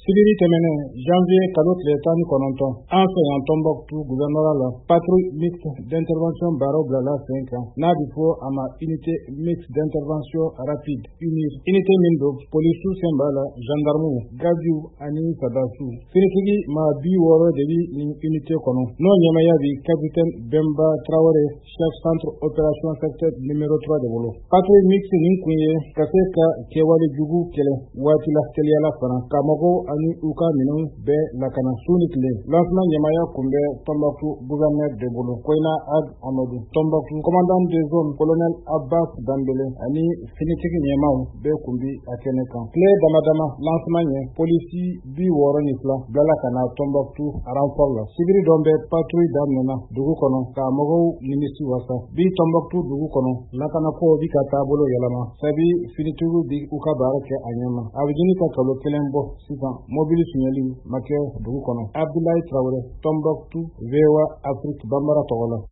Sibiri tɛmɛnen janvier kalo tile 19 an fɛ yan Tombouctou gouvernorat la patrouille mixte d'intervention baaraw bilala sen kan n'a bɛ fɔ a ma unité mixte d'intervention rapide UMIR. Unité min don polisiw sen b'a la, gendarmew, gaziw ani sadasiw. Finitigi maa 60 de bɛ nin unité kɔnɔ. N'o ɲɛmaya bi capitaine Bemba Traoré, chef centre opération secteur numéro 3 de bolo. Patrouille mixte nin kun ye ka se ka kɛwale jugu kɛlɛ waati la teliyala fana ka mɔgɔw ani u ka minɛnw bɛɛ lakana su ni tile. Lancement ɲɛmaya kun bɛ Tombouctou gouverneur de bolo, Koyina Ag Amadou. Tombouctou commandant de zone colonel Abbas Dambele ani finitigi ɲɛmaw bɛɛ kun bi a kɛnɛ kan. Tile damadama lancement ɲɛ polisi 62 bilala ka na Tombouctou renfort la. Sibiri dɔn bɛ patrouille daminɛna dugu kɔnɔ ka mɔgɔw nimisi wasa. Bi Tombouctou dugu kɔnɔ lakanako bi ka taabolo yɛlɛma sabi finitigiw bi u ka baara kɛ a ɲɛma. A bɛ ɲini ka kalo kelen bɔ sisan mobili suɲɛli ma kɛ dugu kɔnɔ. Abdoulaye Traoré, Tombouctou, VOA Afrique Bambara tɔgɔ la.